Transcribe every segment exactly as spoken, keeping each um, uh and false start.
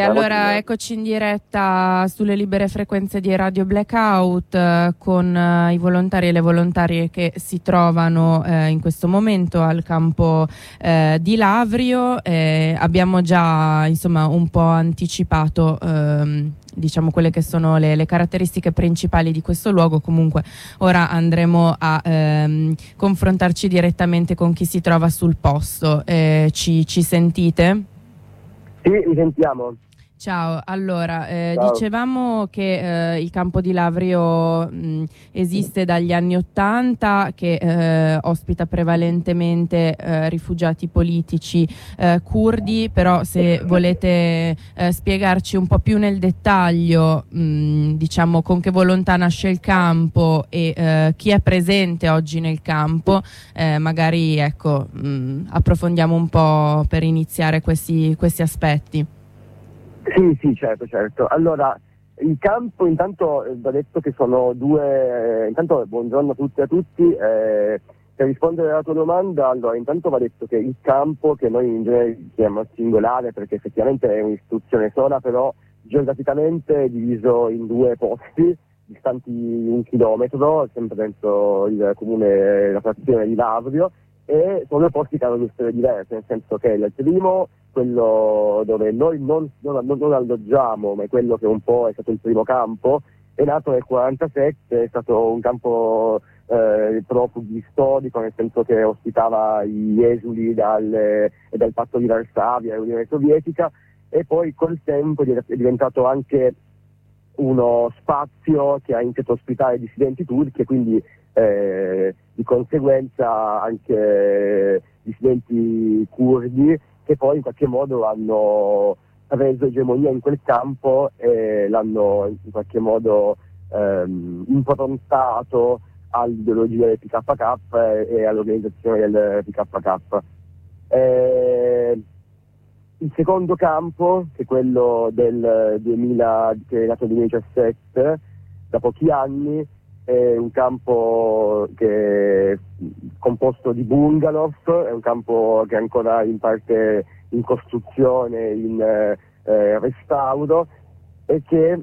allora eccoci in diretta sulle libere frequenze di Radio Blackout eh, con eh, i volontari e le volontarie che si trovano eh, in questo momento al campo eh, di Lavrio. Eh, abbiamo già insomma un po' anticipato ehm, diciamo quelle che sono le, le caratteristiche principali di questo luogo. Comunque ora andremo a ehm, confrontarci direttamente con chi si trova sul posto. Eh, ci, ci sentite? Sì, mi sentiamo. Ciao, allora eh, Ciao. dicevamo che eh, il campo di Lavrio mh, esiste dagli anni Ottanta, che eh, ospita prevalentemente eh, rifugiati politici eh, curdi, però se volete eh, spiegarci un po' più nel dettaglio mh, diciamo con che volontà nasce il campo e eh, chi è presente oggi nel campo, eh, magari ecco mh, approfondiamo un po' per iniziare questi, questi aspetti. Sì, sì, certo, certo. Allora, il campo intanto eh, va detto che sono due... Eh, intanto buongiorno a tutti e a tutti. Eh, per rispondere alla tua domanda, allora intanto va detto che il campo, che noi in genere chiamiamo singolare perché effettivamente è un'istituzione sola, però geograficamente è diviso in due posti distanti un chilometro, sempre dentro il comune, la frazione di Lavrio, e sono due posti che hanno due storie diverse, nel senso che il primo, quello dove noi non, non, non alloggiamo, ma è quello che un po' è stato il primo campo, è nato nel quarantasette, è stato un campo eh, profughi storico, nel senso che ospitava gli esuli dal, dal patto di Varsavia, l'Unione Sovietica, e poi col tempo è diventato anche uno spazio che ha iniziato a ospitare dissidenti turchi e quindi eh, di conseguenza anche dissidenti curdi che poi in qualche modo hanno preso egemonia in quel campo e l'hanno in qualche modo ehm, improntato all'ideologia del P K K e, e all'organizzazione del P K K. Eh, il secondo campo, che è quello del duemila, che è nato nel duemiladiciassette, da pochi anni, è un campo che è composto di bungalow, è un campo che è ancora in parte in costruzione, in eh, restauro, e che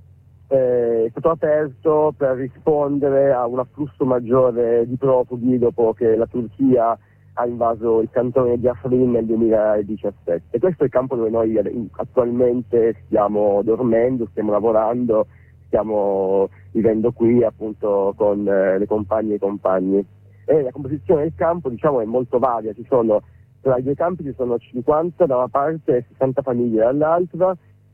eh, è stato aperto per rispondere a un afflusso maggiore di profughi dopo che la Turchia ha invaso il cantone di Afrin nel duemiladiciassette. Questo è il campo dove noi attualmente stiamo dormendo, stiamo lavorando, stiamo vivendo qui appunto con eh, le compagne e i compagni. E la composizione del campo, diciamo, è molto varia. Ci sono, tra i due campi ci sono cinquanta da una parte e sessanta famiglie dall'altra,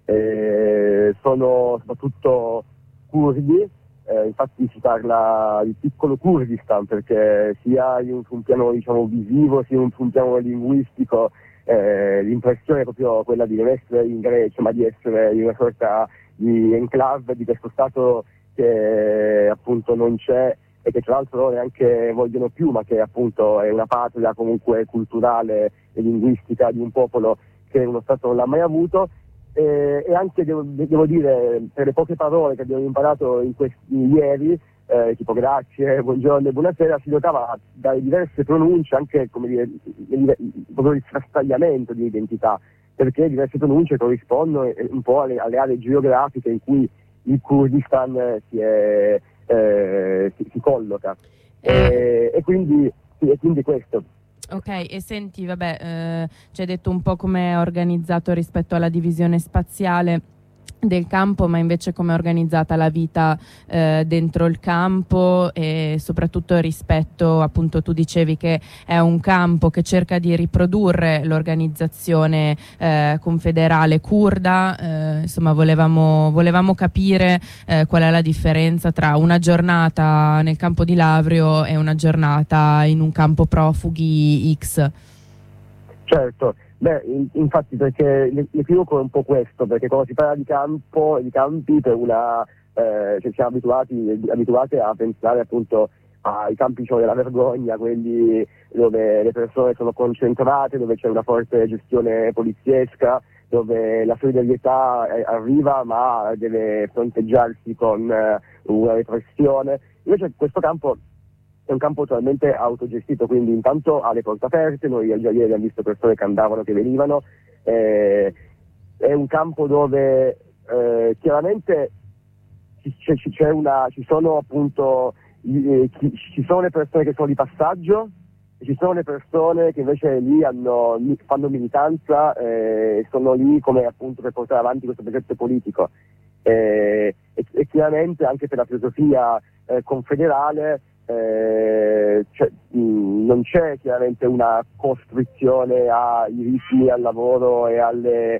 eh, sono soprattutto curdi. Eh, infatti si parla di piccolo Kurdistan perché sia in un, su un piano diciamo visivo sia in su un piano linguistico eh, l'impressione è proprio quella di non essere in Grecia ma di essere in una sorta di enclave di questo stato che appunto non c'è e che tra l'altro loro neanche vogliono più, ma che appunto è una patria comunque culturale e linguistica di un popolo che uno stato non l'ha mai avuto. Eh, e anche devo, devo dire, per le poche parole che abbiamo imparato in questi ieri, eh, tipo grazie, buongiorno e buonasera, si notava dalle diverse pronunce anche come dire, proprio il frastagliamento di identità, perché diverse pronunce corrispondono un po' alle, alle aree geografiche in cui il Kurdistan si, è, eh, si, si colloca. E, e, quindi, e quindi questo. Ok, e senti, vabbè, eh, ci hai detto un po' come è organizzato rispetto alla divisione spaziale del campo, ma invece come è organizzata la vita eh, dentro il campo e soprattutto rispetto, appunto tu dicevi che è un campo che cerca di riprodurre l'organizzazione eh, confederale curda, eh, insomma volevamo, volevamo capire eh, qual è la differenza tra una giornata nel campo di Lavrio e una giornata in un campo profughi X. Certo. Beh, in, infatti perché l'equivoco è un po' questo, perché quando si parla di campo, di campi per una, eh, cioè siamo abituati, abituati a pensare appunto ai campi diciamo, della vergogna, quelli dove le persone sono concentrate, dove c'è una forte gestione poliziesca, dove la solidarietà eh, arriva ma deve fronteggiarsi con eh, una repressione. Invece questo campo è un campo totalmente autogestito, quindi intanto ha le porte aperte, noi già ieri abbiamo visto persone che andavano, che venivano, eh, è un campo dove eh, chiaramente c'è, c'è una, ci sono appunto eh, chi, ci sono le persone che sono di passaggio e ci sono le persone che invece lì hanno, fanno militanza e eh, sono lì come appunto per portare avanti questo progetto politico. Eh, e, e chiaramente anche per la filosofia eh, confederale eh, cioè, mh, non c'è chiaramente una costrizione ai ritmi, al lavoro e alle,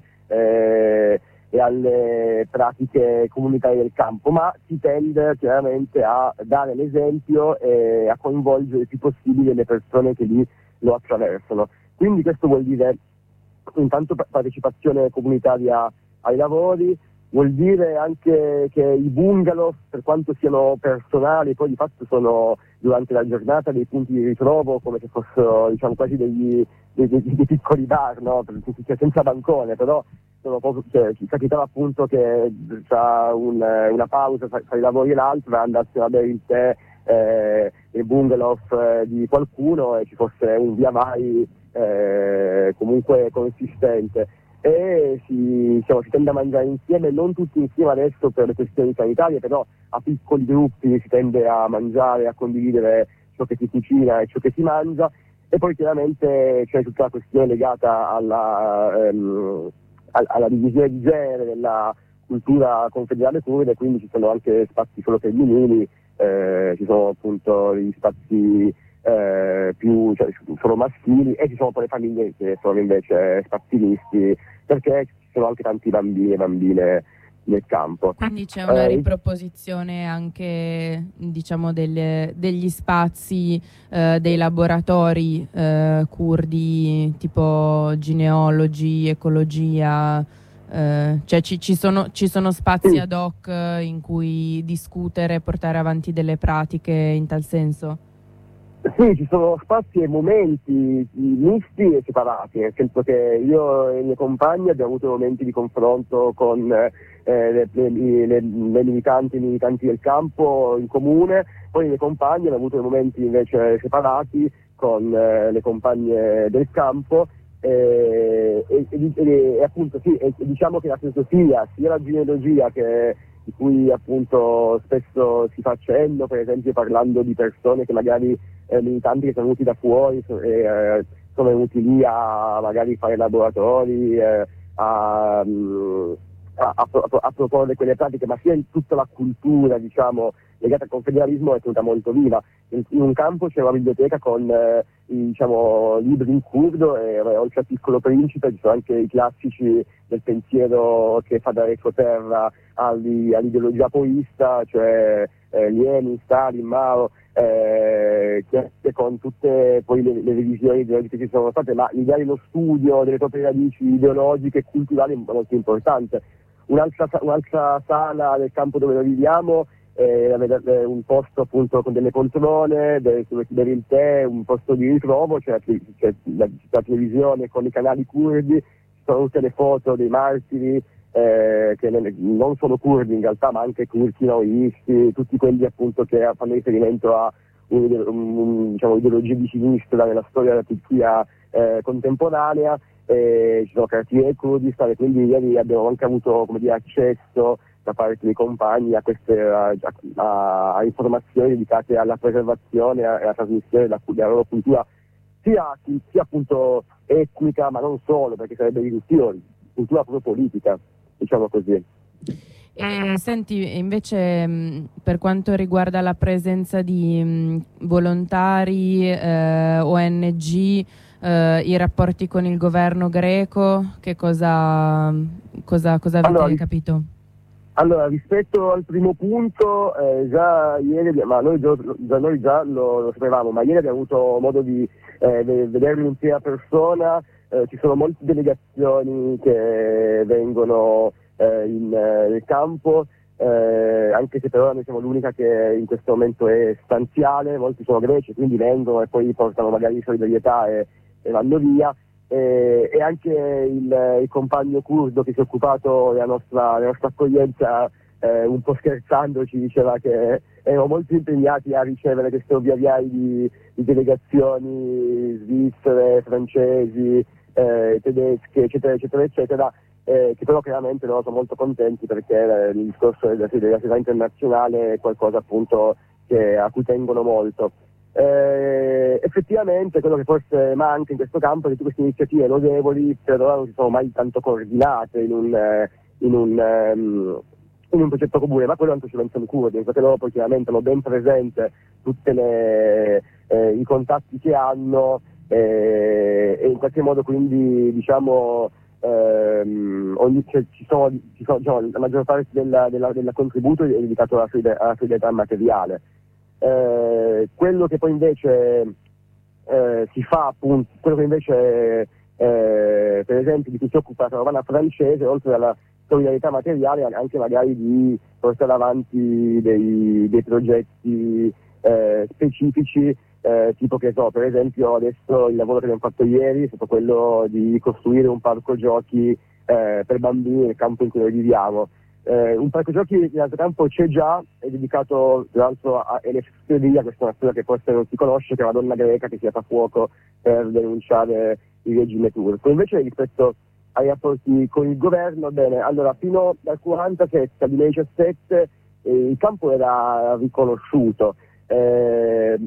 eh, e alle pratiche comunitarie del campo, ma si tende chiaramente a dare l'esempio e a coinvolgere il più possibile le persone che lì lo attraversano. Quindi questo vuol dire intanto partecipazione comunitaria ai lavori, vuol dire anche che i bungalow, per quanto siano personali, poi di fatto sono durante la giornata dei punti di ritrovo, come se fossero diciamo quasi degli, dei, dei, dei piccoli bar, no? Cioè, senza bancone, però sono proprio, cioè, ci capitava appunto che tra un, una pausa tra, tra i lavori e l'altra andassero a bere il tè eh, nel bungalow eh, di qualcuno e ci fosse un via vai eh, comunque consistente. E si, diciamo, si tende a mangiare insieme, non tutti insieme adesso per le questioni sanitarie, però a piccoli gruppi si tende a mangiare, a condividere ciò che si cucina e ciò che si mangia, e poi chiaramente c'è tutta la questione legata alla, ehm, alla divisione di genere della cultura confederale kurde, quindi ci sono anche spazi solo femminili, eh, ci sono appunto gli spazi eh, più cioè, solo maschili, e ci sono poi le famiglie che sono invece spazzinisti, perché ci sono anche tanti bambini e bambine nel campo. Quindi c'è una eh, riproposizione anche diciamo delle, degli spazi, eh, dei laboratori eh, curdi tipo genealogi, ecologia, eh, cioè ci, ci, sono, ci sono spazi sì. ad hoc in cui discutere, portare avanti delle pratiche in tal senso? Sì, ci sono spazi e momenti misti e separati, nel senso che io e i miei compagni abbiamo avuto momenti di confronto con eh, le, le, le, le militanti e militanti del campo in comune, poi i miei compagni hanno avuto momenti invece separati con eh, le compagne del campo e, e, e, e appunto sì, e, diciamo che la filosofia, sia la genealogia che di cui appunto spesso si fa cenno, per esempio parlando di persone che magari eh, militanti che sono venuti da fuori e eh, sono venuti lì a magari fare laboratori, eh, a, a, a, a proporre quelle pratiche, ma sia in tutta la cultura diciamo legata al confederalismo è tenuta molto viva. In, in un campo c'è una biblioteca con eh, i, diciamo, libri in curdo e oltre al Piccolo Principe ci sono anche i classici del pensiero che fa da retroterra all'ideologia poista, cioè eh, Lenin, Stalin, Mao, eh, che con tutte poi le, le revisioni ideologiche che ci sono state, ma l'idea dello studio delle proprie radici ideologiche e culturali è molto importante. Un'altra, un'altra sala del campo dove noi viviamo è un posto appunto con delle poltrone dove si bere il tè, un posto di ritrovo, c'è, c'è la, la televisione con i canali curdi, ci sono tutte le foto dei martiri eh, che non sono curdi in realtà, ma anche turchi maoisti, tutti quelli appunto che fanno riferimento a un, un, diciamo, ideologie di sinistra nella storia della Turchia eh, contemporanea. Eh, ci sono cartine del Kurdistan e quindi ieri abbiamo anche avuto come dire, accesso da parte dei compagni a queste a, a, a informazioni dedicate alla preservazione e alla trasmissione della, della loro cultura sia, sia appunto etnica ma non solo, perché sarebbe riduttivo, cultura proprio politica, diciamo così. E, senti, invece mh, per quanto riguarda la presenza di mh, volontari, eh, O N G, eh, i rapporti con il governo greco, che cosa, cosa, cosa avete allora, capito? Allora, rispetto al primo punto, eh, già ieri, ma noi già, già, noi già lo, lo sapevamo, ma ieri abbiamo avuto modo di eh, vederlo in prima persona, eh, ci sono molte delegazioni che vengono eh, in, eh, nel campo, eh, anche se per ora noi siamo l'unica che in questo momento è stanziale, molti sono greci, quindi vengono e poi portano magari solidarietà e, e vanno via. E, e anche il, il compagno curdo che si è occupato della nostra, della nostra accoglienza, eh, un po' scherzando ci diceva che erano molto impegnati a ricevere queste ovviai di, di delegazioni svizzere, francesi, eh, tedesche, eccetera, eccetera, eccetera, eh, che però chiaramente loro sono molto contenti perché eh, il discorso della, della società internazionale è qualcosa appunto che, a cui tengono molto. Eh, effettivamente quello che forse manca in questo campo è che queste iniziative lodevoli però non si sono mai tanto coordinate in un, eh, in un, um, in un progetto comune, ma quello anche ci pensiamo curdi, perché loro poi chiaramente hanno ben presente tutti eh, i contatti che hanno eh, e in qualche modo quindi diciamo ehm, ogni, cioè, ci sono, ci sono diciamo, la maggior parte del, della, del contributo è dedicato alla solidarietà materiale. Eh, quello che poi invece eh, si fa appunto, quello che invece eh, per esempio di cui si occupa la carovana francese, oltre alla solidarietà materiale, anche magari di portare avanti dei, dei progetti eh, specifici, eh, tipo che so, per esempio adesso il lavoro che abbiamo fatto ieri è stato quello di costruire un parco giochi eh, per bambini nel campo in cui noi viviamo. Eh, un parco giochi in altro campo c'è già, è dedicato tra l'altro a Eleftheria, questa è una storia che forse non si conosce, che è una donna greca che si è fatta fuoco per denunciare il regime turco. Invece rispetto ai rapporti con il governo, bene, allora fino al quarantasette al duemiladiciassette eh, il campo era riconosciuto eh,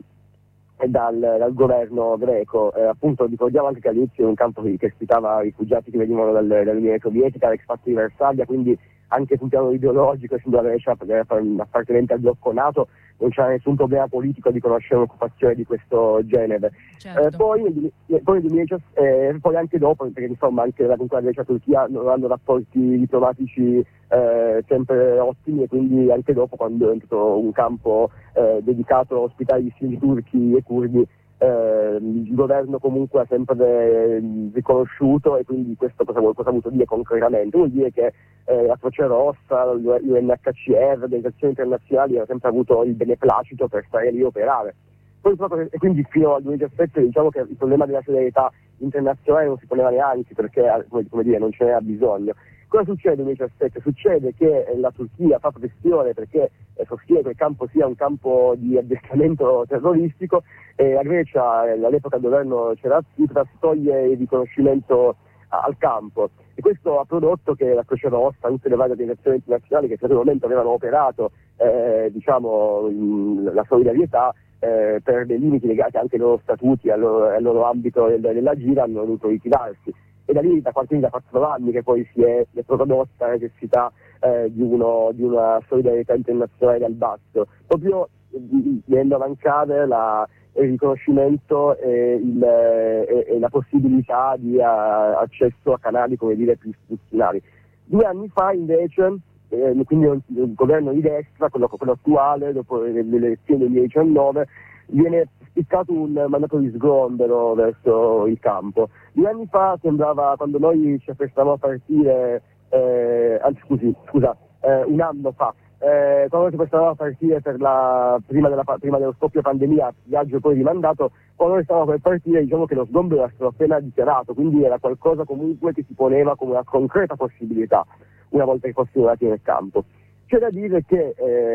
dal, dal governo greco, eh, appunto ricordiamo anche che all'inizio era un campo che, che ospitava rifugiati che venivano dal, dall'Unione Sovietica, l'ex patto di Varsavia, quindi anche sul piano ideologico, essendo la Grecia appartenente al blocco NATO, non c'era nessun problema politico di conoscere un'occupazione di questo genere. Certo. Eh, poi, poi, eh, poi anche dopo, perché insomma anche la, la Grecia e la Turchia non hanno rapporti diplomatici eh, sempre ottimi, e quindi anche dopo, quando è entrato un campo eh, dedicato a ospitare gli stili turchi e curdi, Eh, il governo comunque ha sempre eh, riconosciuto, e quindi questo cosa, vuol, cosa ha voluto dire concretamente? Vuol dire che eh, la Croce Rossa, l'U N H C R, le organizzazioni internazionali hanno sempre avuto il beneplacito per stare lì a operare. Poi, proprio, e quindi fino al duemiladiciassette diciamo che il problema della solidarietà internazionale non si poneva neanche, perché come, come dire, non ce n'era bisogno. Cosa succede nel duemiladiciassette? Succede che eh, la Turchia fa pressione perché eh, sostiene che il campo sia un campo di addestramento terroristico, e la Grecia, eh, all'epoca il governo c'era Tsipras, toglie il riconoscimento a, al campo, e questo ha prodotto che la Croce Rossa, tutte le varie organizzazioni internazionali che in quel momento avevano operato eh, diciamo in, la solidarietà eh, per dei limiti legati anche ai loro statuti, al loro, al loro ambito del, della gira, hanno dovuto ritirarsi. E da lì, da qualche da quattro anni che poi si è, si è prodotta la necessità eh, di, uno, di una solidarietà internazionale dal basso, proprio venendo a mancare la, il riconoscimento e, il, e, e la possibilità di a, accesso a canali, come dire, più istituzionali. Due anni fa invece, eh, quindi il governo di destra, quello, quello attuale, dopo le, le elezioni del duemiladiciannove, viene spiccato un mandato di sgombero verso il campo. Due anni fa sembrava, quando noi ci apprestavamo a partire, eh, anzi scusi, scusa, eh, un anno fa, eh, quando ci apprestavamo a partire per la, prima, della, prima dello scoppio pandemia, viaggio poi rimandato, quando noi stavamo per partire diciamo che lo sgombero era stato appena dichiarato, quindi era qualcosa comunque che si poneva come una concreta possibilità una volta che fossimo andati nel campo. C'è da dire che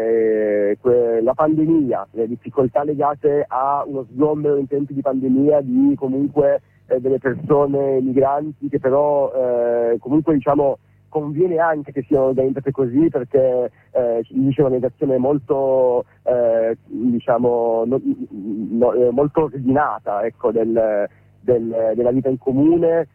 eh, que- la pandemia, le difficoltà legate a uno sgombero in tempi di pandemia di comunque eh, delle persone migranti, che però eh, comunque diciamo conviene anche che siano organizzate così, perché eh, c'è un'organizzazione molto eh, diciamo no, no, molto ordinata, ecco, del, del, della vita in comune,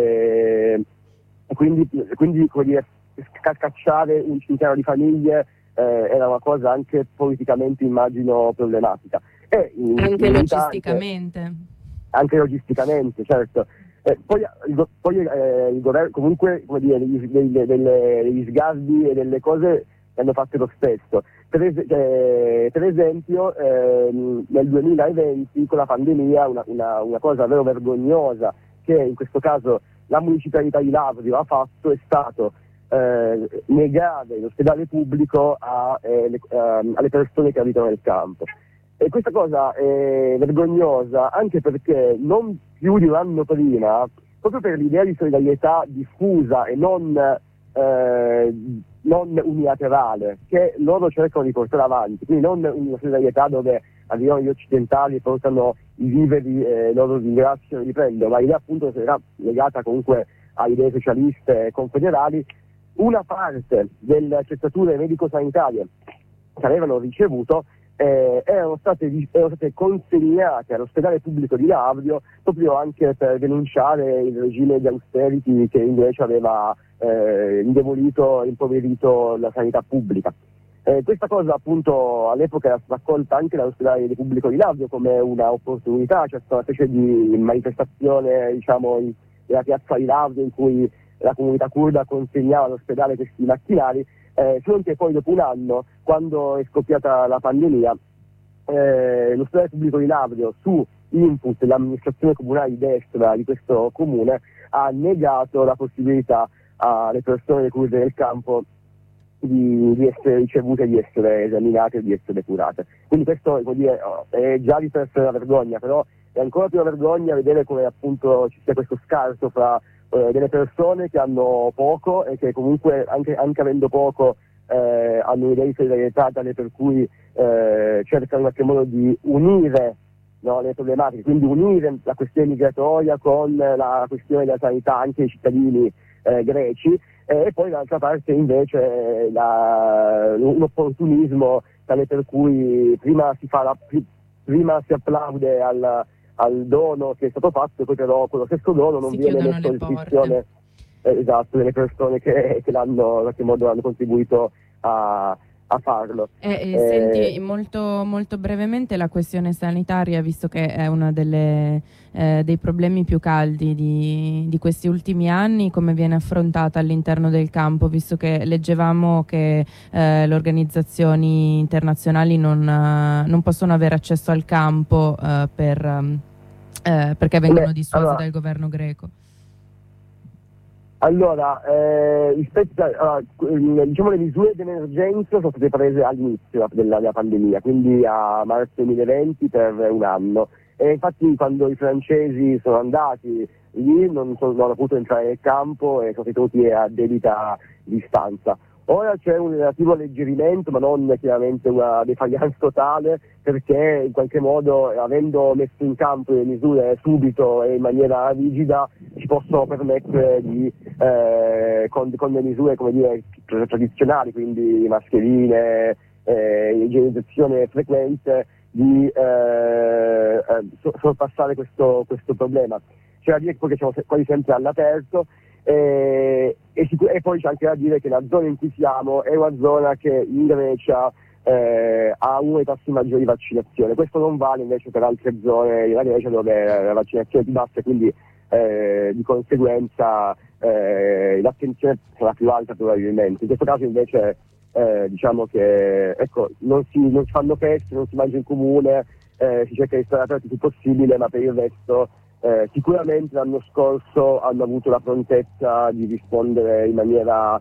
eh, quindi, quindi come dire, scacciare un centinaio di famiglie eh, era una cosa anche politicamente, immagino, problematica. E in, anche in logisticamente. Anche, anche logisticamente, certo. Eh, poi il, poi eh, il governo, comunque, come dire, degli, degli, delle, degli sgarbi e delle cose hanno fatto lo stesso. Per, es- eh, per esempio, eh, nel duemilaventi, con la pandemia, una, una, una cosa davvero vergognosa che in questo caso la municipalità di Lavrio ha fatto è stato Eh, negare l'ospedale pubblico a, eh, le, eh, alle persone che abitano nel campo. E questa cosa è vergognosa anche perché non più di un anno prima, proprio per l'idea di solidarietà diffusa e non, eh, non unilaterale che loro cercano di portare avanti, quindi non una solidarietà dove arrivano gli occidentali e portano i viveri e loro ringraziano e li prendono, ma l'idea appunto era legata comunque a idee socialiste e confederali, una parte delle attrezzature medico-sanitarie che avevano ricevuto eh, erano, state, erano state consegnate all'ospedale pubblico di Lavrio proprio anche per denunciare il regime di austerity che invece aveva eh, indebolito e impoverito la sanità pubblica. Eh, questa cosa appunto all'epoca era stata accolta anche dall'ospedale pubblico di Lavrio come una opportunità, cioè una specie di manifestazione, diciamo, in, nella piazza di Lavrio in cui la comunità curda consegnava all'ospedale questi macchinari, eh, solo che poi dopo un anno, quando è scoppiata la pandemia, eh, l'ospedale pubblico di Lavrio, su input dell'amministrazione comunale di destra di questo comune, ha negato la possibilità alle persone curde del campo Di, di essere ricevute, di essere esaminate e di essere curate. Quindi questo vuol dire, è già di per sé una vergogna, però è ancora più una vergogna vedere come appunto ci sia questo scarto fra eh, delle persone che hanno poco e che comunque anche, anche avendo poco eh, hanno un'idea di solidarietà tale per cui eh, cercano in qualche modo di unire, no, le problematiche, quindi unire la questione migratoria con la questione della sanità anche ai cittadini eh, greci, e poi dall'altra parte invece la, un opportunismo tale per cui prima si fa la, prima si applaude al, al dono che è stato fatto e poi però quello stesso dono non si viene messo a disposizione eh, esatto, delle persone che, che l'hanno in qualche modo hanno contribuito a a farlo. Eh, eh, eh, senti, molto, molto brevemente la questione sanitaria, visto che è uno delle, eh, dei problemi più caldi di, di questi ultimi anni, come viene affrontata all'interno del campo, visto che leggevamo che eh, le organizzazioni internazionali non, uh, non possono avere accesso al campo uh, per, um, eh, perché vengono dissuase allora, dal governo greco. Allora, eh, rispetto a, uh, diciamo le misure d'emergenza sono state prese all'inizio della, della pandemia, quindi a marzo duemilaventi per un anno. E infatti quando i francesi sono andati lì non, sono, non hanno potuto entrare nel campo e sono tenuti a debita distanza. Ora c'è un relativo alleggerimento, ma non chiaramente una defaglianza totale, perché in qualche modo, avendo messo in campo le misure subito e in maniera rigida, ci possono permettere di, eh, con, con le misure come dire, tradizionali, quindi mascherine, eh, igienizzazione frequente, di eh, eh, sorpassare questo, questo problema. C'è da dire che siamo quasi sempre all'aperto. E, e, e poi c'è anche da dire che la zona in cui siamo è una zona che in Grecia eh, ha uno dei tassi maggiori di vaccinazione. Questo non vale invece per altre zone della Grecia dove la vaccinazione è più bassa e quindi eh, di conseguenza eh, l'attenzione sarà più alta probabilmente. In questo caso invece eh, diciamo che ecco, non, si, non si fanno feste, non si mangia in comune, eh, si cerca di stare aperti il più possibile, ma per il resto Eh, sicuramente l'anno scorso hanno avuto la prontezza di rispondere in maniera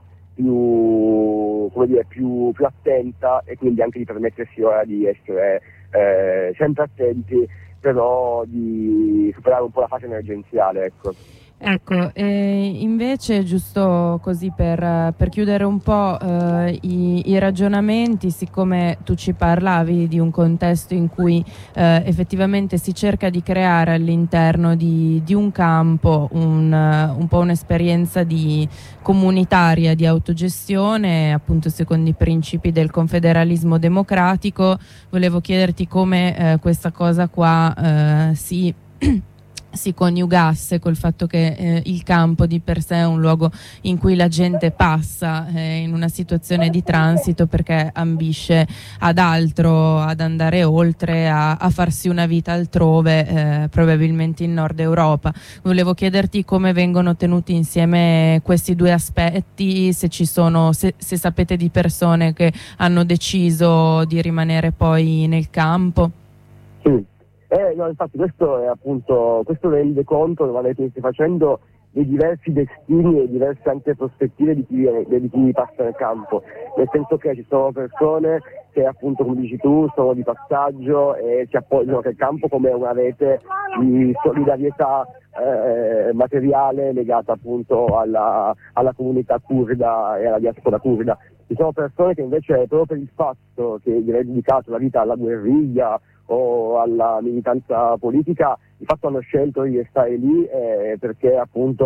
più, come dire, più, più attenta e quindi anche di permettersi ora di essere eh, sempre attenti, però di superare un po' la fase emergenziale. Ecco. Ecco, eh, invece giusto così per, per chiudere un po' eh, i, i ragionamenti, siccome tu ci parlavi di un contesto in cui eh, effettivamente si cerca di creare all'interno di, di un campo un, un po' un'esperienza di comunitaria di autogestione, appunto secondo i principi del confederalismo democratico, volevo chiederti come eh, questa cosa qua eh, si si coniugasse col fatto che eh, il campo di per sé è un luogo in cui la gente passa eh, in una situazione di transito perché ambisce ad altro, ad andare oltre, a, a farsi una vita altrove, eh, probabilmente in Nord Europa. Volevo chiederti come vengono tenuti insieme questi due aspetti, se ci sono, se, se sapete di persone che hanno deciso di rimanere poi nel campo. Sì. Eh, no, infatti questo è appunto, questo rende conto, lo avete facendo, dei diversi destini e diverse anche prospettive di chi, di chi passa nel campo, nel senso che ci sono persone che appunto, come dici tu, sono di passaggio e si appoggiano al campo come una rete di solidarietà eh, materiale legata appunto alla, alla comunità curda e alla diaspora curda. Ci sono persone che invece, proprio per il fatto che gli è dedicato la vita alla guerriglia o alla militanza politica, di fatto hanno scelto di restare lì eh, perché appunto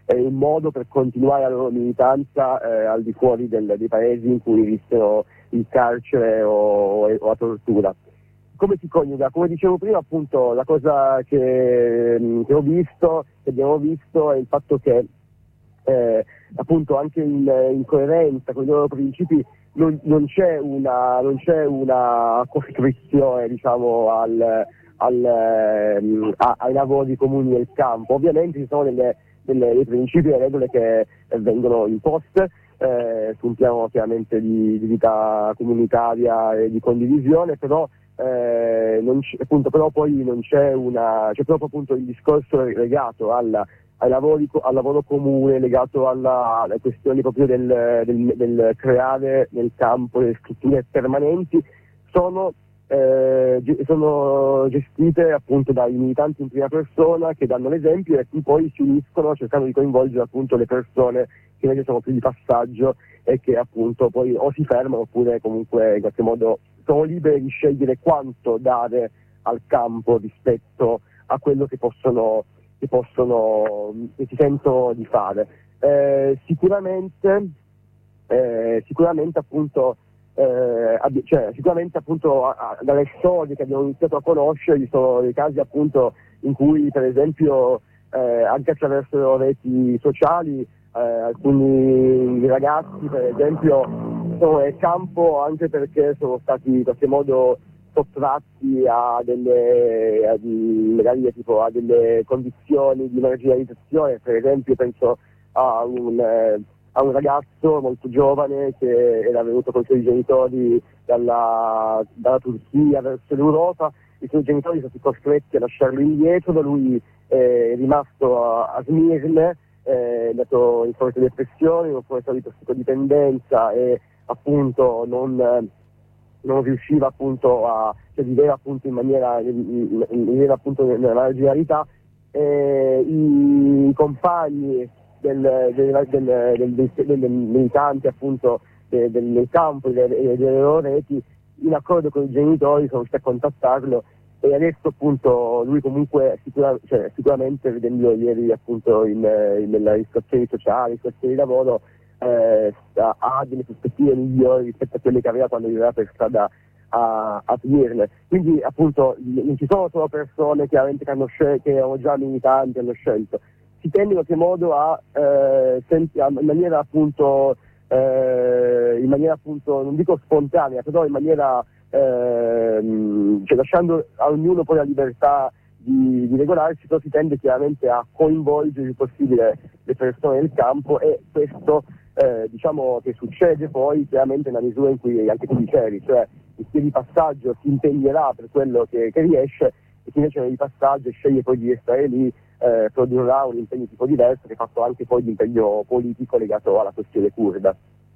è un modo per continuare la loro militanza eh, al di fuori del, dei paesi in cui rischiano il carcere o, o la tortura. Come si coniuga? Come dicevo prima, appunto, la cosa che, che ho visto, che abbiamo visto, è il fatto che eh, appunto anche in, in coerenza con i loro principi non, non c'è una non c'è una costrizione, diciamo, al, al, eh, a, ai lavori comuni del campo. Ovviamente ci sono delle, delle, dei principi e regole che eh, vengono imposte eh, su un piano chiaramente di, di vita comunitaria e di condivisione, però Eh, non c- appunto, però poi non c'è una c'è proprio appunto il discorso legato alla, ai lavori, al lavoro comune, legato alla, alle questioni proprio del, del, del creare nel campo delle strutture permanenti, sono, eh, ge- sono gestite appunto dai militanti in prima persona che danno l'esempio e qui poi si uniscono cercando di coinvolgere appunto le persone che invece sono più di passaggio e che appunto poi o si fermano oppure comunque in qualche modo sono liberi di scegliere quanto dare al campo rispetto a quello che possono, che possono, che si sentono di fare. Eh, sicuramente, eh, sicuramente appunto, eh, abbi- cioè, sicuramente appunto a, a, dalle storie che abbiamo iniziato a conoscere, ci sono dei casi appunto in cui per esempio eh, anche attraverso le reti sociali eh, alcuni ragazzi per esempio sono nel campo anche perché sono stati in qualche modo sottratti a delle a, magari tipo a delle condizioni di marginalizzazione. Per esempio penso a un, eh, a un ragazzo molto giovane che era venuto con i suoi genitori dalla, dalla Turchia verso l'Europa. I suoi genitori sono stati costretti a lasciarlo indietro, da lui è rimasto a, a Smirne, è andato in forte depressione, in un forte di tossicodipendenza e appunto non, non riusciva appunto a, cioè viveva appunto in maniera, in, in, viveva appunto nella marginalità e i compagni del, del, del, del, del militante appunto del, del campo e delle, delle loro reti, in accordo con i genitori sono riusciti a contattarlo e adesso appunto lui comunque sicura, cioè, sicuramente vedendo ieri appunto in, in, nelle situazioni sociali, in situazioni di lavoro eh, ha delle prospettive migliori rispetto a quelle che aveva quando viveva per strada a, a Smirne. Quindi appunto non ci sono solo persone chiaramente che hanno scelto, che erano già militanti, hanno scelto, si tende in qualche modo a, eh, senti, a in maniera appunto eh, in maniera appunto non dico spontanea, però in maniera Ehm, cioè lasciando a ognuno poi la libertà di, di regolarsi, però si tende chiaramente a coinvolgere il più possibile le persone del campo e questo eh, diciamo che succede poi chiaramente nella misura in cui anche tu dicevi, cioè chi di passaggio si impegnerà per quello che, che riesce e chi invece è di passaggio e sceglie poi di restare lì eh, produrrà un impegno tipo diverso che ha fatto anche poi l'impegno politico legato alla questione curda.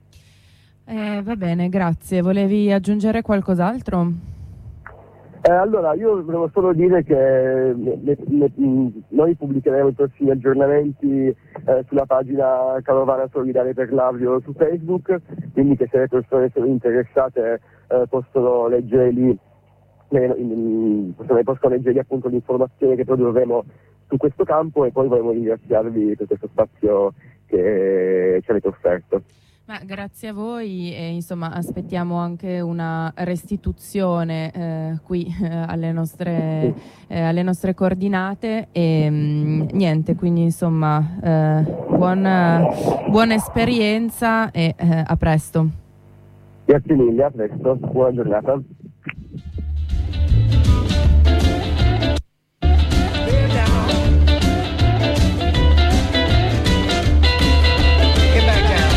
Eh, va bene, grazie. Volevi aggiungere qualcos'altro? Eh, allora, io volevo solo dire che le, le, noi pubblicheremo i prossimi aggiornamenti eh, sulla pagina Carovana Solidale per l'Avrio su Facebook, quindi che se le persone sono interessate eh, possono leggere lì, eh, in, possono, possono leggere lì appunto l'informazione che produrremo su questo campo e poi volevo ringraziarvi per questo spazio che ci avete offerto. Ma grazie a voi e insomma aspettiamo anche una restituzione eh, qui eh, alle, nostre, eh, alle nostre coordinate e mh, niente, quindi insomma eh, buona, buona esperienza e eh, a presto. Grazie mille, a presto, buona giornata.